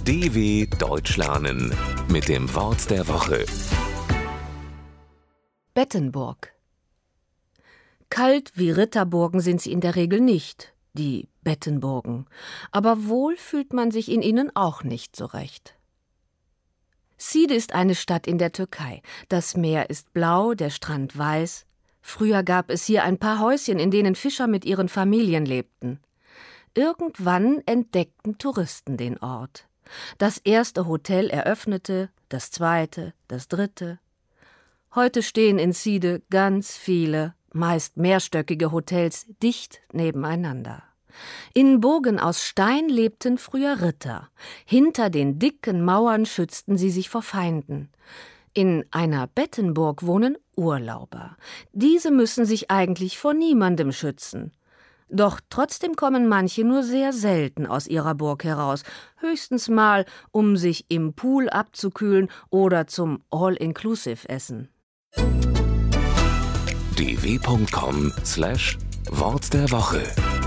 DW Deutsch lernen mit dem Wort der Woche. Bettenburg. Kalt wie Ritterburgen sind sie in der Regel nicht, die Bettenburgen. Aber wohl fühlt man sich in ihnen auch nicht so recht. Side ist eine Stadt in der Türkei. Das Meer ist blau, der Strand weiß. Früher gab es hier ein paar Häuschen, in denen Fischer mit ihren Familien lebten. Irgendwann entdeckten Touristen den Ort. Das erste Hotel eröffnete, das zweite, das dritte. Heute stehen in Side ganz viele, meist mehrstöckige Hotels dicht nebeneinander. In Burgen aus Stein lebten früher Ritter. Hinter den dicken Mauern schützten sie sich vor Feinden. In einer Bettenburg wohnen Urlauber. Diese müssen sich eigentlich vor niemandem schützen. Doch trotzdem kommen manche nur sehr selten aus ihrer Burg heraus, höchstens mal, um sich im Pool abzukühlen oder zum All-Inclusive-Essen. dw.com/Wort der Woche